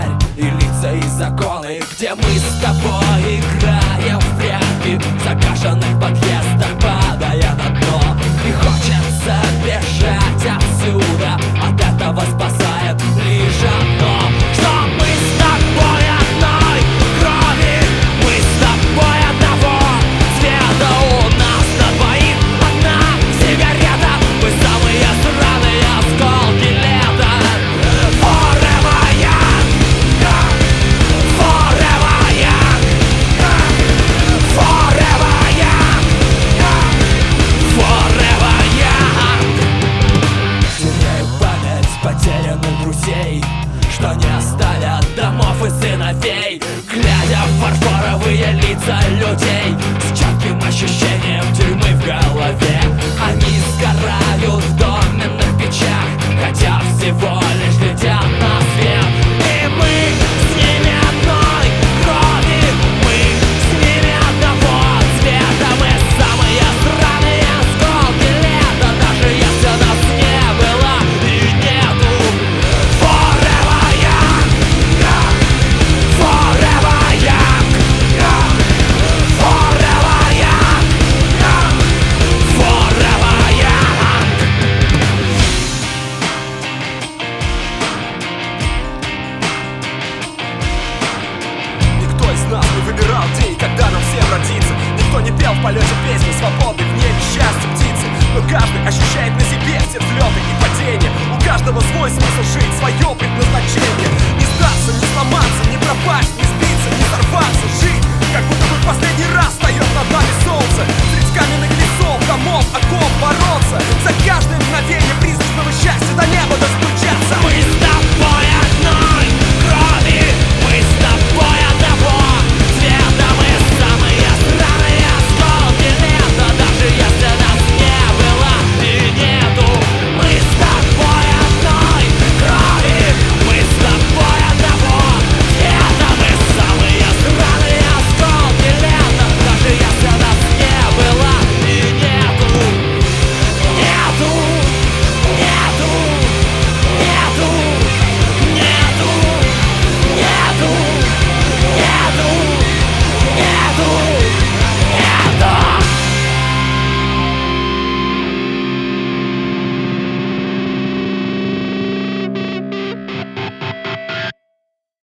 календарь и лица и законы, где мы с тобой играем в прятки в загаженных подъездах, падая на дно. И хочется бежать отсюда, от этого спасает лишь одно, что мы с тобой одной крови, мы с тобой одного цвета, у нас на двоих одна сигарета, мы самые сраные осколки лета. Forever young, forever young, forever young, forever young. Теряю память потерянных друзей, что не оставят домов и сыновей, глядя в фарфоровые лица людей с четким ощущением тюрьмы в голове. Они сгорают в доменных печах, хотя всего лишь летят на свет. И мы с ними одной крови, мы с ними одного цвета, мы самые странные осколки лета, даже если нас не было и нету. Forever young, forever young, forever young, forever young. Никто из нас не выбирал день, когда нам всем родиться. Никто не пел в полете песни свободы в небе счастья птицы. Но каждый ощущает на себе все взлеты и падения. У каждого свой смысл жить, свое предназначение.